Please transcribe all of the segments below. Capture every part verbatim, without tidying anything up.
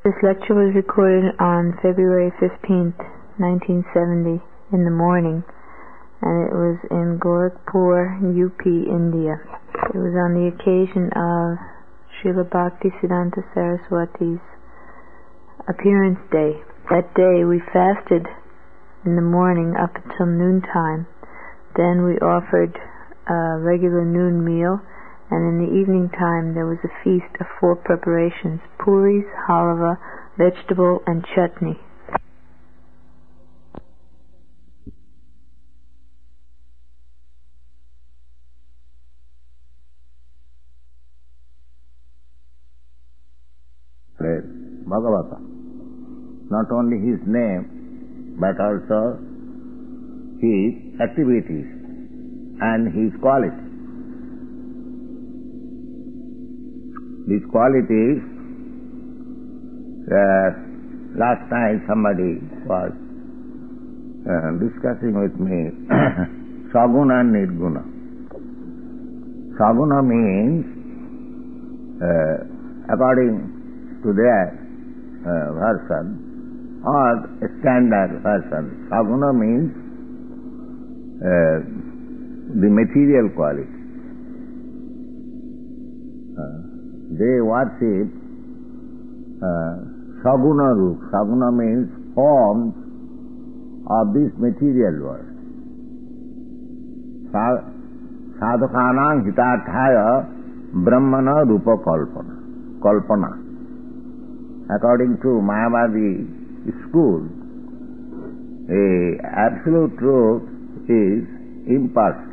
This lecture was recorded on February fifteenth, nineteen seventy, in the morning, and it was in Gorakhpur, U P, India. It was on the occasion of Srila Bhaktisiddhanta Saraswati's appearance day. That day we fasted in the morning up until noontime. Then we offered a regular noon meal, and in the evening time there was a feast of four preparations: puris, halava, vegetable, and chutney. Bhagavata. Not only his name, but also his activities and his qualities. These qualities, uh, last night somebody was uh, discussing with me, Saguna and Nirguna. Saguna means, uh, according to their uh, version, or a standard version. Saguna means uh, the material quality. Uh, They worship uh, Saguna Roop. Saguna means forms of this material world. Sadhakanang hitarthaya brahmana rupa kalpana. Kalpana. According to Mayavadi school, a absolute truth is impersonal.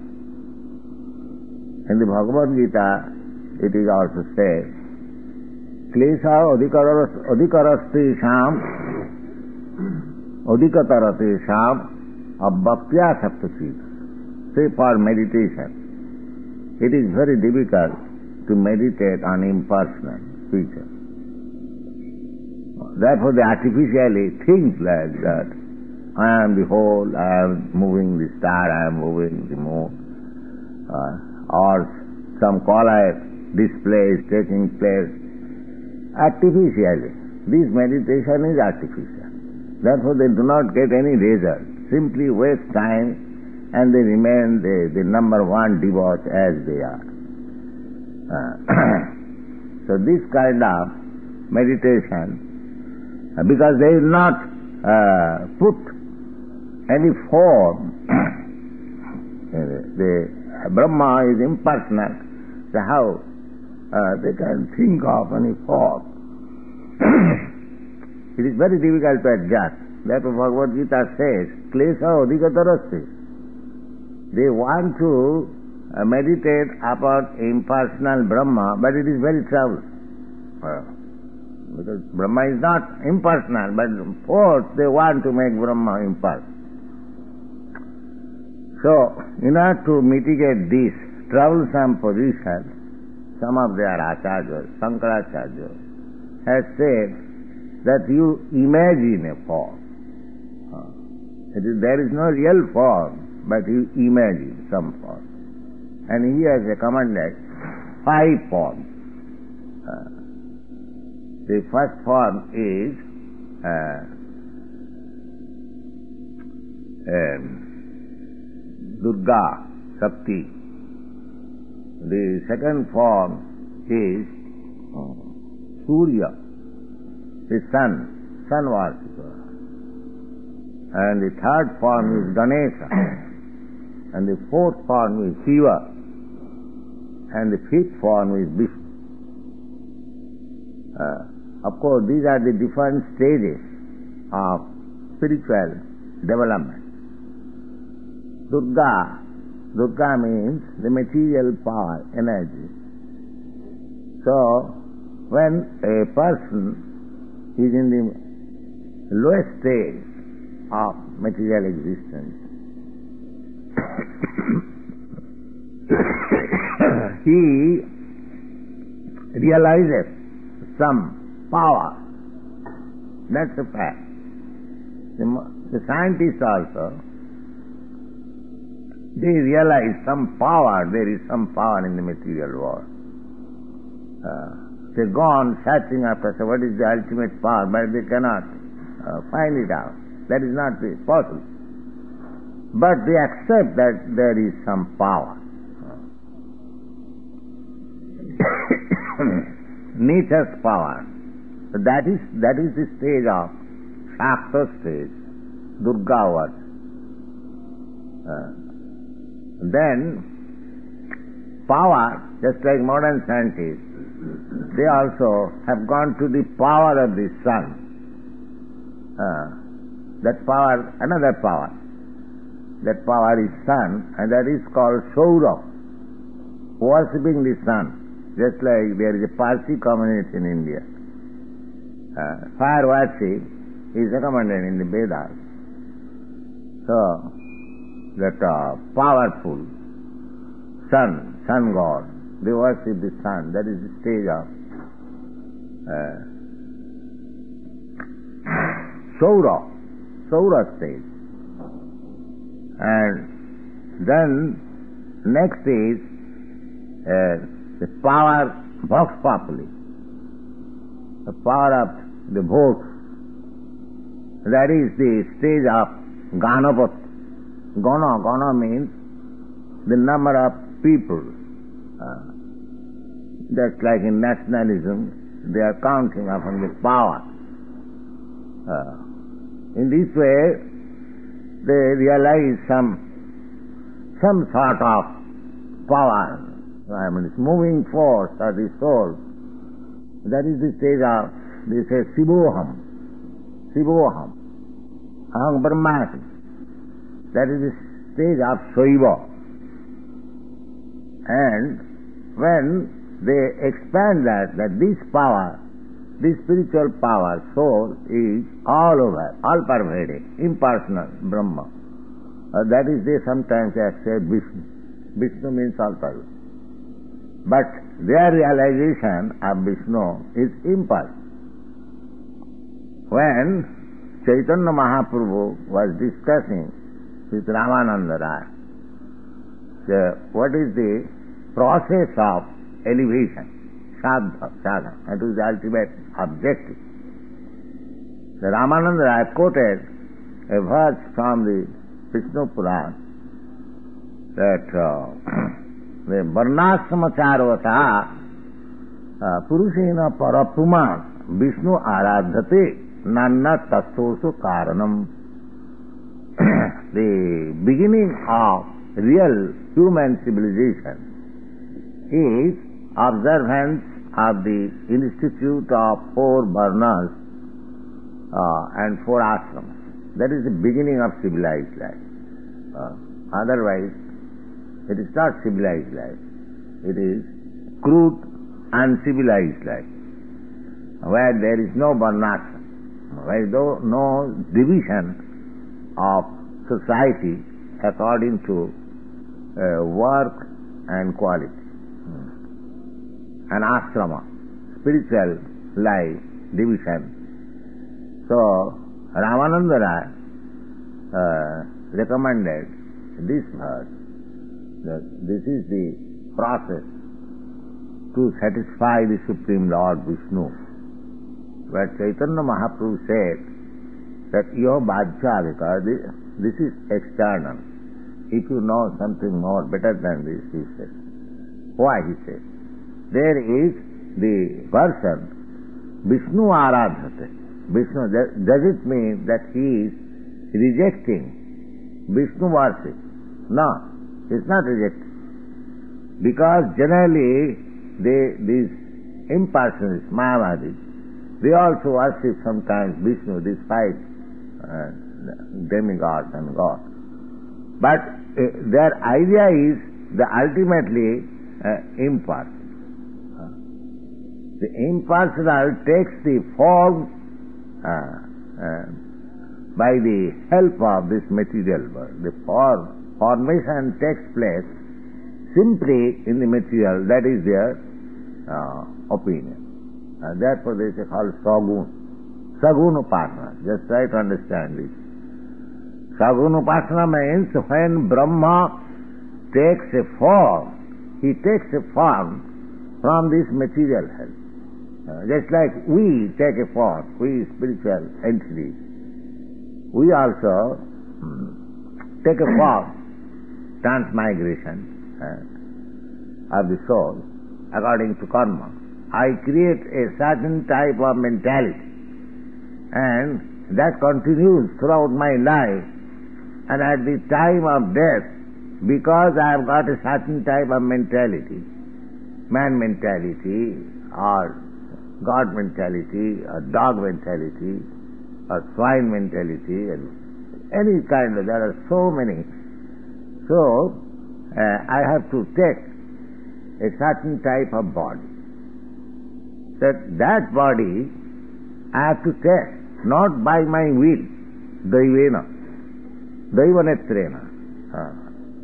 In the Bhagavad Gita, it is also said, Klesha adhikarasti sham adhikatarati sham abbhaktya saptasita. Say for meditation, it is very difficult to meditate on impersonal features. Therefore, they artificially think like that. I am the whole, I am moving the star, I am moving the moon, uh, or some colloid display is taking place artificially. This meditation is artificial. Therefore, they do not get any result. Simply waste time, and they remain the, the number one devote as they are. Uh, so this kind of meditation, uh, because they will not uh, put any form, the Brahma is impersonal, so how Uh, they can think of any form. It is very difficult to adjust. Therefore Bhagavad Gita says, Klesha adhikatarasti. They want to uh, meditate upon impersonal Brahma, but it is very troublesome. Uh, because Brahma is not impersonal, but force they want to make Brahma impersonal. So, in order to mitigate this troublesome position, some of their acharyas, Shankaracharya, has said that you imagine a form. Uh, it is, there is no real form, but you imagine some form. And he has recommended five forms. Uh, the first form is uh, um, Durga, Shakti. The second form is uh, Surya, the sun, sun worshipper. And the third form is Ganesha. And the fourth form is Shiva. And the fifth form is Vishnu. Uh, of course, these are the different stages of spiritual development. Durga Durga means the material power, energy. So, when a person is in the lowest stage of material existence, he realizes some power. That's a fact. The, the scientists also, they realize some power, there is some power in the material world. Uh, They go on searching after so what is the ultimate power, but they cannot uh, find it out. That is not possible. But they accept that there is some power. Nature's power. That is that is the stage of Shakta stage, Durga worship. Uh, then power, just like modern scientists, they also have gone to the power of the sun. Uh, that power, another power. That power is sun, and that is called Saura, worshipping the sun. Just like there is a Parsi community in India. Uh, fire worship is recommended in the Vedas. So, that uh, powerful sun, sun god, they worship the sun. That is the stage of uh, Saura, Saura stage. And then next is uh, the power vox populi, the power of the votes. That is the stage of Ganapat. Gana, Gana means the number of people. Uh, just like in nationalism, they are counting upon the power. Uh, in this way, they realize some some sort of power. I mean, it's moving force of the soul. That is the stage of, they say, Sivoham. Sivoham. Aham Brahmasmi. That is the stage of Shaiva. And when they expand that, that this power, this spiritual power, soul, is all over, all pervading, impersonal, Brahma. Uh, that is, they sometimes accept Vishnu. Vishnu means all pervading. But their realization of Vishnu is impersonal. When Chaitanya Mahaprabhu was discussing with Ramananda Raya the, what is the process of elevation, sadhana, sadhana, that is the ultimate objective. The Ramananda Raya quoted a verse from the Vishnu Purana that uh, the Varnasramacharvata Purushena Parapuma Vishnu Aradhate Nanna Tastosu Karanam. The beginning of real human civilization is observance of the institute of four varnas uh, and four ashrams. That is the beginning of civilized life. Uh, otherwise, it is not civilized life. It is crude, uncivilized life, where there is no varnashram, where there is no division of society according to uh, work and quality. An ashrama, spiritual life, division. So, Ramananda Raya uh, recommended this verse, that this is the process to satisfy the Supreme Lord Vishnu. Where Chaitanya Mahaprabhu said that yo bhajyavika, this is external. If you know something more better than this, he said. Why, he said? There is the person, Vishnu Aradhate. Vishnu, does it mean that he is rejecting Vishnu worship? No, it's not rejecting. Because generally, they, these impersonalists, Mayavadis, they also worship sometimes Vishnu, these five uh, demigods and gods. But uh, their idea is the ultimately uh, impersonal. Uh, the impersonal takes the form uh, uh, by the help of this material world. The form, formation takes place simply in the material, that is their uh, opinion. Uh, therefore they say called Sagun. Sagun Upasana. Just try to understand this. Sagun Upasana means when Brahma takes a form, he takes a form from this material health. Uh, just like we take a form, we spiritual entities, we also hmm, take a form, transmigration uh, of the soul according to karma. I create a certain type of mentality, and that continues throughout my life, and at the time of death, because I have got a certain type of mentality, man mentality, or God mentality, or dog mentality, or swine mentality, and any kind of, there are so many. So, uh, I have to take a certain type of body. That that body I have to take, not by my will, daivena, daivanetrena, uh,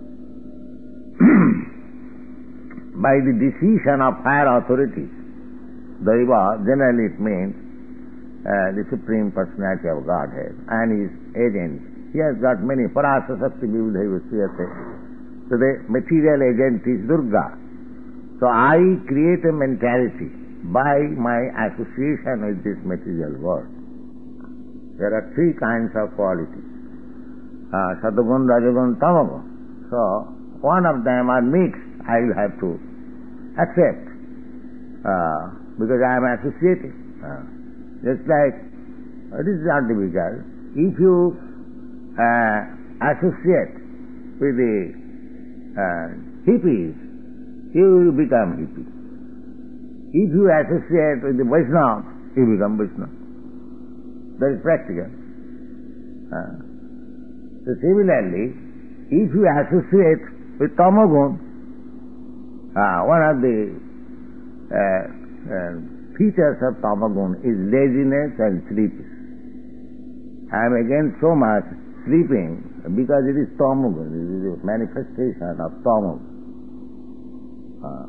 by the decision of higher authorities. Daiva, generally it means uh, the Supreme Personality of Godhead and His agents. He has got many. Parasa Sakti Vivudhaiva Sriyate. So the material agent is Durga. So I create a mentality by my association with this material world. There are three kinds of qualities. Uh, Satagun, Rajagun, Tamagun. So one of them are mixed. I will have to accept. Uh, because I am associated. Uh, just like, uh, this is not difficult. If you uh, associate with the uh, hippies, you will become hippie. If you associate with the Vaishnava, you become Vaishnava. That is practical. Uh, so similarly, if you associate with Tamagun, uh, one of the uh, Uh, features of Tamagun is laziness and sleeping. I am against so much sleeping because it is Tamagun, it is a manifestation of Tamagun. Uh,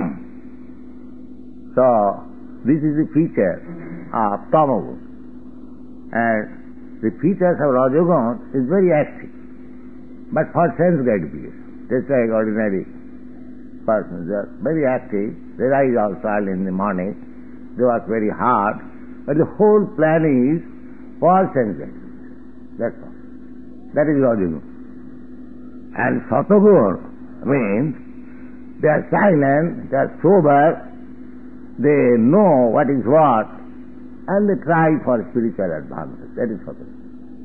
so, this is the feature of Tamagun. And the features of Rajagun is very active, but for sense gratification, just like ordinary persons, they are very active. They rise also early in the morning. They work very hard. But the whole plan is for sense gratification. That's all. That is Rajagun. And Satagun means they are silent, they are sober, they know what is what, and they try for spiritual advancement. That is Satagun.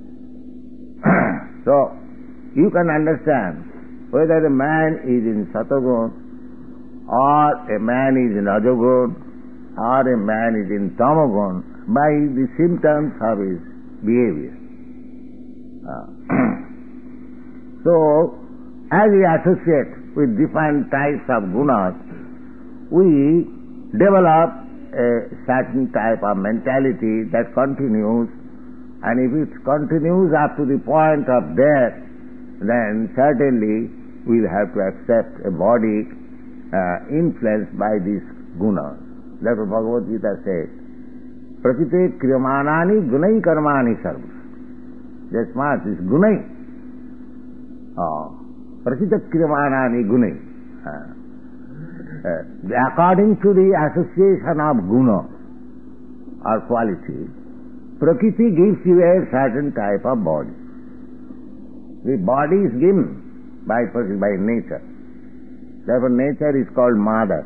So, you can understand whether a man is in Satagun, or a man is in Rajagun, or a man is in Tamagun, by the symptoms of his behavior. Uh, so, as we associate with different types of gunas, we develop a certain type of mentality that continues, and if it continues up to the point of death, then certainly we'll have to accept a body Uh, influenced by these gunas. Therefore Bhagavad Gita says, Prakite kriyamanani gunai karmani sarva. That's smart, it's gunai. Oh. Prakite kriyamanani gunai. Uh, uh, according to the association of guna or quality, Prakriti gives you a certain type of body. The body is given by, by nature. Therefore nature is called Mother,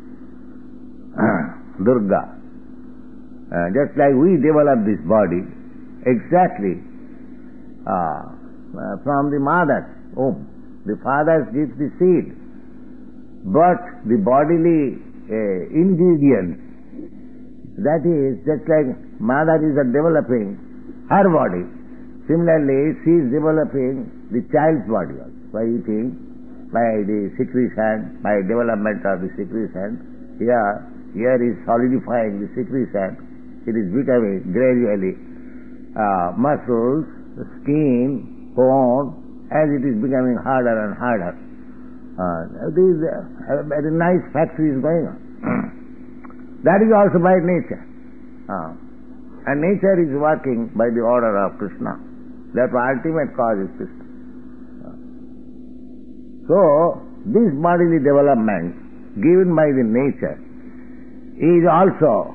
Durga. Uh, just like we develop this body exactly uh, uh, from the mother's womb. The father gives the seed, but the bodily uh, ingredients, that is, just like mother is developing her body, similarly she is developing the child's body also by eating, by the secretion, by development of the secretion. Here, here is solidifying the secretion. It is becoming gradually uh, muscles, skin, bone, as it is becoming harder and harder. Uh, these, uh, a nice factory is going on. That is also by nature. Uh, and nature is working by the order of Krishna. Therefore, ultimate cause is Krishna. So, this bodily development given by the nature is also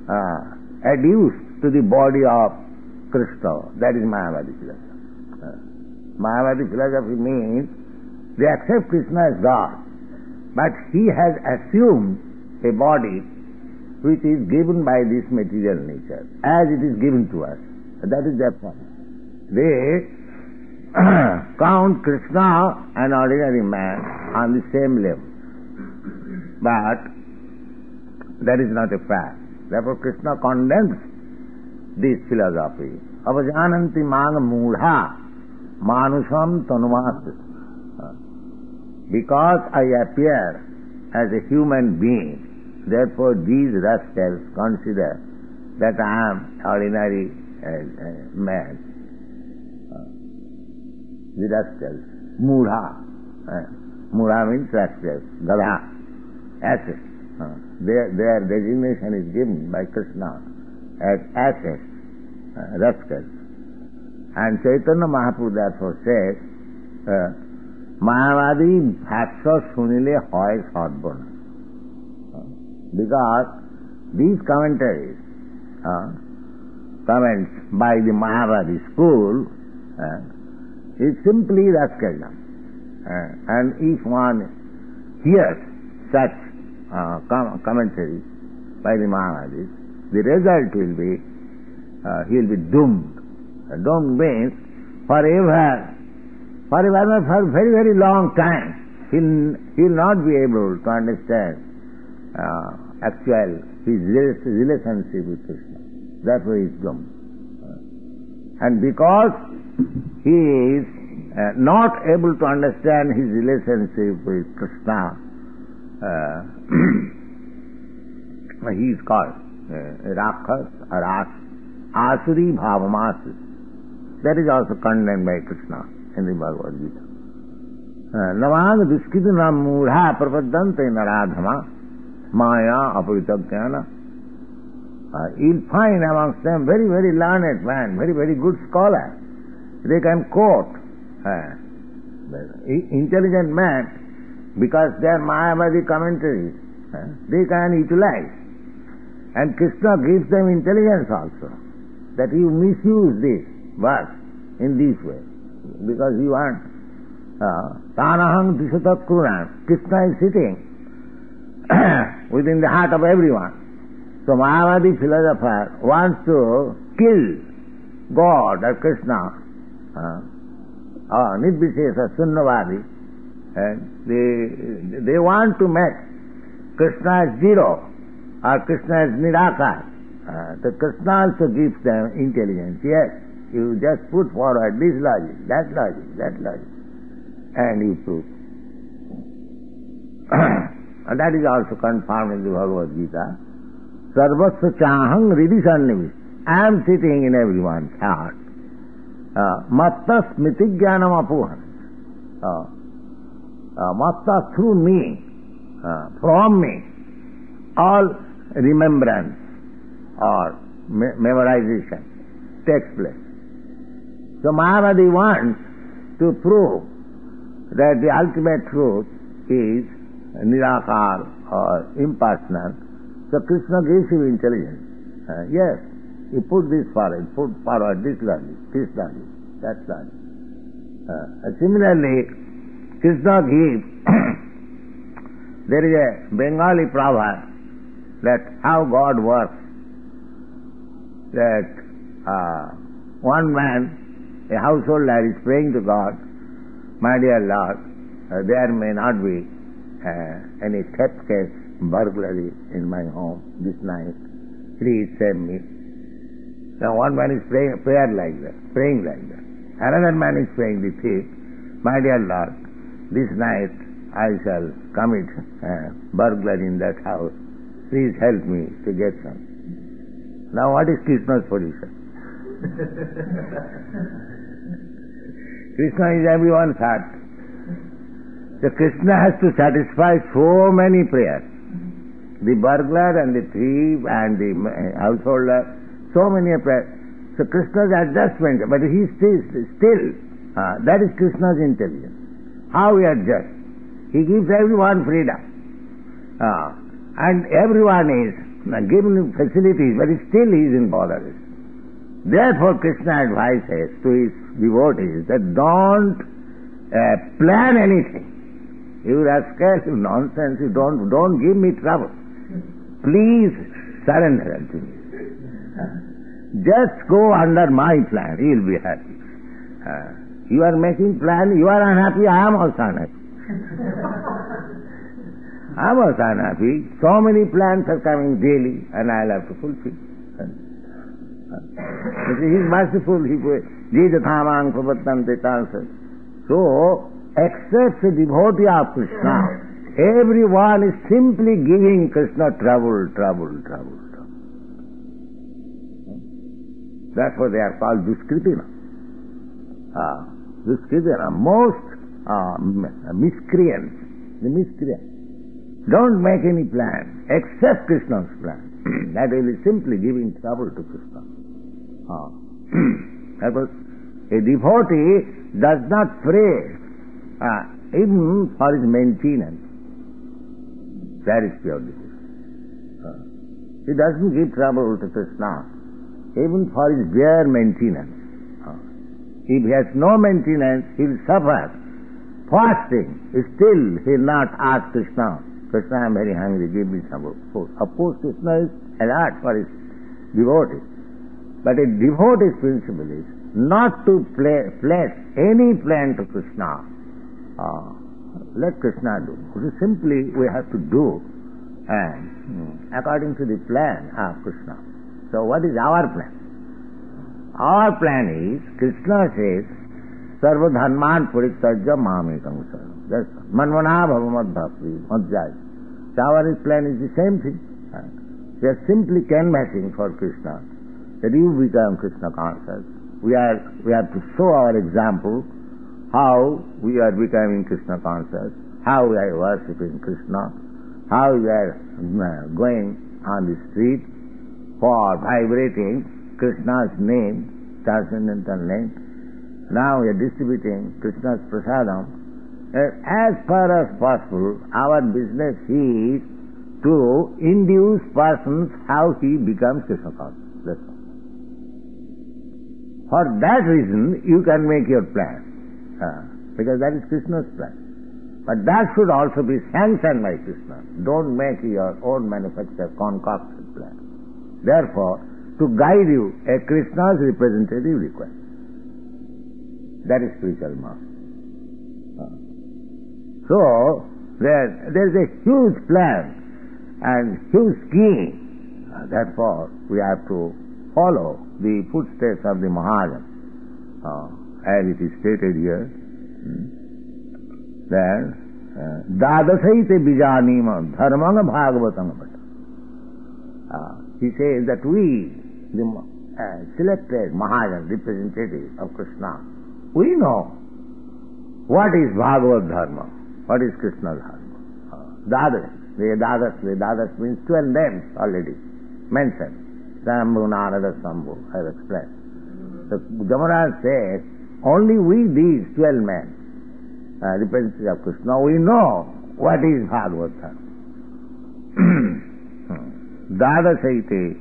uh, adduced to the body of Krishna. That is Mayavadi philosophy. Uh, Mayavadi philosophy means they accept Krishna as God, but he has assumed a body which is given by this material nature, as it is given to us. That is their point. They count Krishna, an ordinary man, on the same level. But that is not a fact. Therefore Krishna condemns this philosophy. Avajananti mang mudha manusham tanumat. Because I appear as a human being, therefore these rascals consider that I am ordinary uh, uh, man. Uh, the rascals. Mudha. Uh, Mudha means rascals. Gadha. Asses. Uh, their, their designation is given by Krishna as asses. Uh, rascals. And Chaitanya Mahaprabhu therefore says, uh, Mayavadi bhashya sunile hoy sadbana. Because these commentaries, uh, comments by the Mayavadi school, uh, is simply rascaldom. Uh, and if one hears such uh, com- commentaries by the Mayavadis, the result will be, uh, he will be doomed. Uh, doomed means forever, forever, for very, very long time, he'll, he'll not be able to understand uh, actual his relationship with Krishna. Therefore he is doomed. Uh, and because he is uh, not able to understand his relationship with Krishna, uh, he is called uh, Rakhas or As, Asuri Bhavamasi. That is also condemned by Krishna in the Bhagavad Gita. Navang duskita nam mudha prapadante naradhama maya apavitagyana. You'll find amongst them very, very learned man, very, very good scholar. They can quote. Uh, intelligent man, because they are Mayavadi commentaries, uh, they can utilize. And Krishna gives them intelligence also, that you misuse this verse in this way, because you want Tanahang Disata Kuran. Krishna is sitting within the heart of everyone. So Mayavadi philosopher wants to kill God or Krishna, uh, or Nidvishesa Sunnavadi, and they, they want to make Krishna as zero, or Krishna as Nirakar. Uh, the Krishna also gives them intelligence. Yes, you just put forward this logic, that logic, that logic, and you prove. And that is also confirmed in the Bhagavad Gita. Sarvasya chahang ridisannivist. I am sitting in everyone's heart. Matta smiti jnanam apuhan. Matta through me, uh, from me, all remembrance or me- memorization takes place. So Mayavadi wants to prove that the ultimate truth is Nirakar or impersonal. So Krishna gives you intelligence. Uh, yes, you put this forward, put forward this logic, this logic, that logic. Uh, similarly, Krishna gives, there is a Bengali proverb that how God works, that uh, one man, a householder, is praying to God, my dear Lord, uh, there may not be uh, any theft case, burglary in my home this night. Please save me. Now one man is praying prayer like that, praying like that. Another man is praying the thief, my dear Lord, this night I shall commit uh, burglary in that house. Please help me to get some. Now what is Krishna's position? Krishna is everyone's heart. So Krishna has to satisfy so many prayers. The burglar and the thief and the householder, so many prayers. So Krishna's adjustment, but he still, still uh, that is Krishna's intelligence. How he adjusts. He gives everyone freedom. Uh, and everyone is given him facilities, but still he is in bother. Therefore Krishna advises to his devotees that don't uh, plan anything. You rascal, you nonsense, you don't, don't give me trouble. Please surrender unto me. Just go under my plan, you will be happy. Uh, you are making plan, you are unhappy, I am also unhappy. I am also unhappy. So many plans are coming daily and I will have to fulfill. But he is merciful, he says, Jidhathamang pravatante tansa. So, except the devotee of Krishna, everyone is simply giving Krishna trouble, trouble, trouble, trouble. That's why they are called Duskritina. Uh, Duskritina, most uh, miscreants, the miscreants. Don't make any plan except Krishna's plan. That will be simply giving trouble to Krishna. Uh, that was, a devotee does not pray uh, even for his maintenance. That is pure devotion. Uh, he doesn't give trouble to Krishna even for his bare maintenance. Uh, if he has no maintenance, he will suffer. Fasting, still he will not ask Krishna, Krishna, I am very hungry, give me some food. Of course, Krishna is alert for his devotees. But a devotee's principle is not to play, place any plan to Krishna. Uh, let Krishna do. It is simply we have to do and hmm, according to the plan of Krishna. So what is our plan? Our plan is, Krishna says, Sarva dharman puritajya mamekam saranam. That's manvana bhavamad bhakti madhyaya. So our plan is the same thing. We are simply canvassing for Krishna, that you become Krishna conscious. We are we have to show our example how we are becoming Krishna conscious, how we are worshipping Krishna, how we are going on the street for vibrating Krishna's name, transcendental name. Now we are distributing Krishna's prasadam. As far as possible, our business is to induce persons how he becomes Krishna conscious. That's all. For that reason, you can make your plan, uh, because that is Krishna's plan. But that should also be sanctioned by Krishna. Don't make your own manufactured, concocted plan. Therefore, to guide you, a Krishna's representative required. That is spiritual master. Uh. So, there, there is a huge plan and huge scheme. Uh, therefore, we have to follow the footsteps of the Mahajan. Uh, as it is stated here, hmm, that Dadasaite Bijanima Dharmanga Bhagavatam. He says that we, the uh, selected Mahajan, representative of Krishna, we know what is Bhagavad Dharma, what is Krishna Dharma. Uh, Dadas, the Dadas, the Dadas means twelve names already mentioned. Sambhu, Narada, Sambhu, I have explained. So Jamaraj says, only we these twelve men, uh, representatives of Krishna, we know what is Bhagavad Dharma. Dadasaite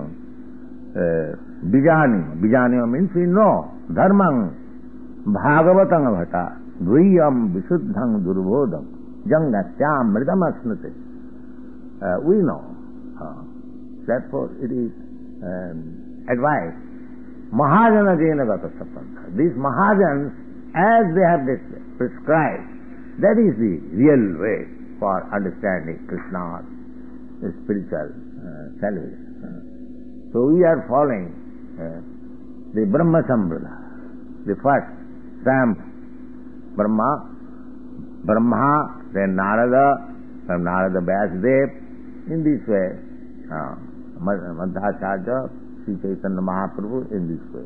Bijanima. Bijanima means we know. Dharmang Bhagavatang Bhata Dviyam Visuddhang Durbodham Jangatyam Mridam Asnate. We know. Uh, therefore it is um, advised. Mahajana Jena Gata Sapanta. These Mahajans, as they have prescribed, that is the real way for understanding Krishna's spiritual uh, salvation. Uh, so we are following uh, the Brahma Sambrada, the first stamp, Brahma, Brahma, then Narada, from Narada Vyasdev. In this way, uh, Madhacharya, Sri Chaitanya Mahaprabhu, in this way.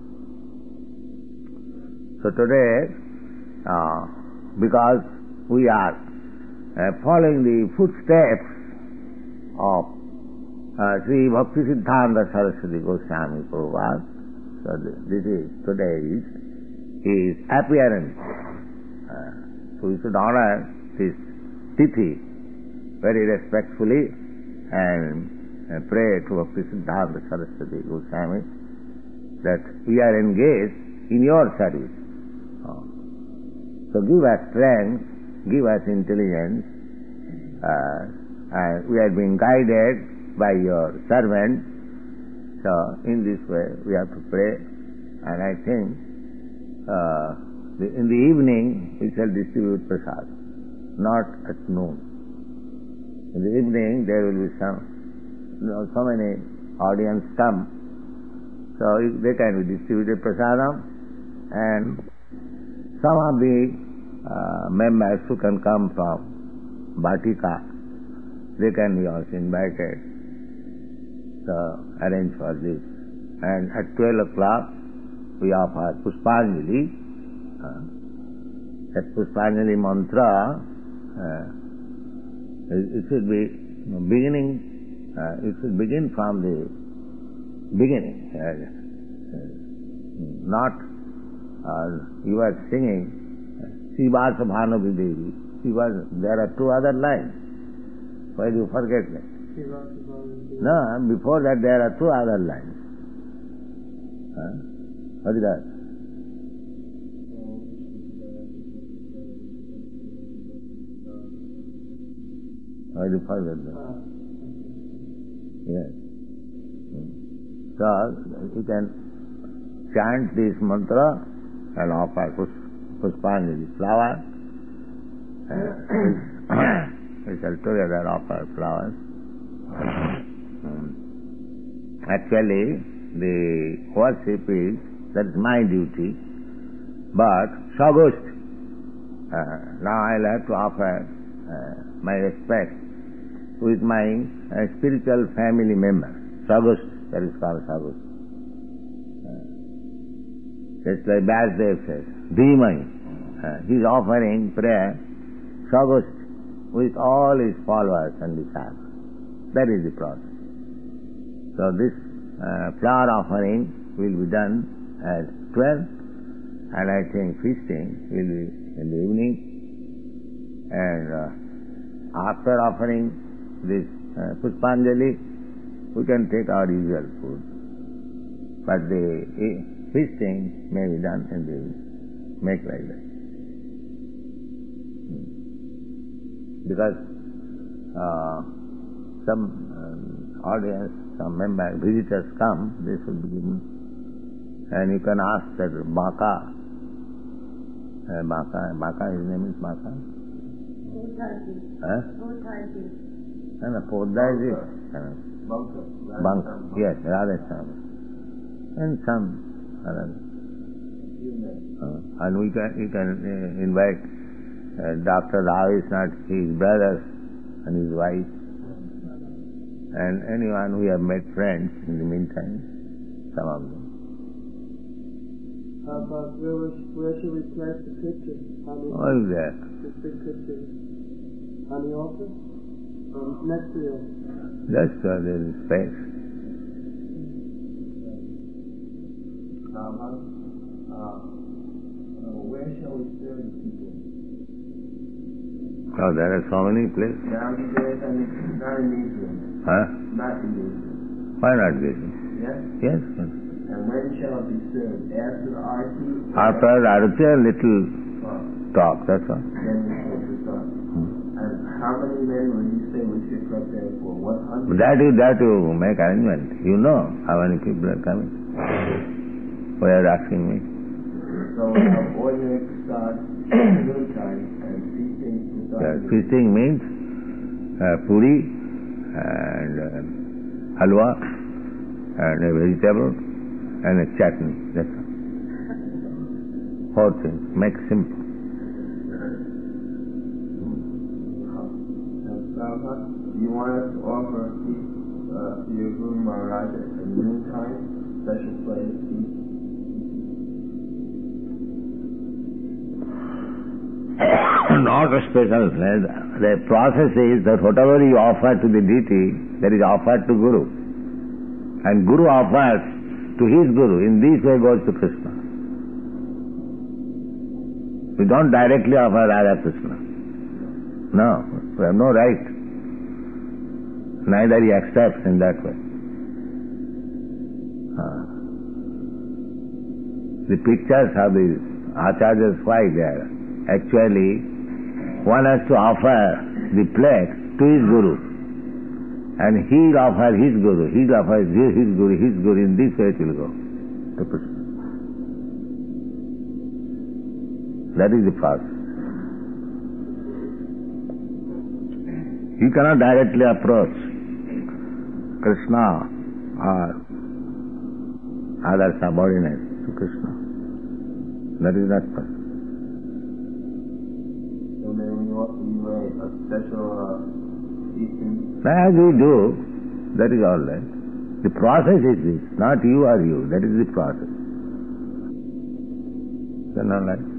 So today, uh, because we are uh, following the footsteps of uh, Sri Bhakti Siddhanta Saraswati Goswami Prabhupada, so this is today's his appearance. Uh, so we should honor this tithi very respectfully and uh, pray to Bhaktisiddhanta Saraswati Goswami that we are engaged in your service. Oh. So give us strength, give us intelligence, uh, and we are being guided by your servant. So in this way we have to pray, and I think uh, the, in the evening we shall distribute prasad, not at noon. In the evening there will be some, you know, so many audience come, so they can be distributed prasadam, and some of the uh, members who can come from Bhatika, they can be also invited. So arrange for this. And at twelve o'clock we offer Pushpanjali. Uh, that Pushpanjali mantra, uh, it, it should be beginning, uh, it should begin from the beginning. Uh, uh, not uh, you are singing Sivasa Bhanavi Devi. Siva, there are two other lines. Why do you forget that? No, before that there are two other lines. Huh? What is that? Why do you forget that? Yes. So, you can chant this mantra and offer Pushpanjali flower. We shall together offer flowers. Actually, the worship is, that is my duty, but Sagust, uh, now I'll have to offer uh, my respect with my uh, spiritual family member. Sagust, that is called Sagust. Uh, just like Vyasdev says, Dhimai, uh, he is offering prayer, Sagust, with all his followers and disciples. That is the process. So this uh, flower offering will be done at twelve, and I think feasting will be in the evening. And uh, after offering this uh, Pushpanjali, we can take our usual food. But the uh, feasting may be done in the evening. Make like that. Because uh, some uh, audience, some members, visitors come, they should be given. And you can ask that Baka, uh, Baka, Baka, his name is Baka? Podhaji. Huh? Podhaji. No, no, Podhaji. Banka. Banka, yes, Radhaswami. And some other. Uh, and we can, you can uh, invite Uh, Doctor Rao is not his brother and his wife, and anyone who have met friends in the meantime, some of them. How about where, where should we place the picture? What is that? This big picture on the altar? Um, next to you. That's where there is space. How about uh, uh, where shall we serve the people? Oh, there are so many places. Downstairs and not in these rooms. Huh? Not in these rooms. Why not this? Yes? Yes. And when shall it be served? After the arti? After Arati, a little Oh. talk, that's all. Then we put this on. Hmm. And how many men will you say we should prepare for? one hundred? That you, that you make arrangement. You know how many people are coming. Why are you asking me? So we have ordinary prasad, noontime, and feasting prasad. Uh, feasting means uh, puri and uh, halwa and a vegetable and a chutney. That's all. Four things. Make simple. Do you want us to offer a feast uh, to your Guru Maharaj at noontime, special place, feast? Not a special place. The process is that whatever you offer to the deity, that is offered to Guru. And Guru offers to his Guru. In this way goes to Krishna. We don't directly offer Radha Krishna. No, we have no right. Neither he accepts in that way. Uh, the pictures of the acharyas, why there? Actually, one has to offer the plate to his guru. And he'll offer his guru, he'll offer his, his guru, his guru. In this way it will go. That is the process. He cannot directly approach Krishna or other subordinates to Krishna. That is not possible. So then we make a special uh, teaching. As we do, that is all right. The process is this, not you or you. That is the process. Is that not right?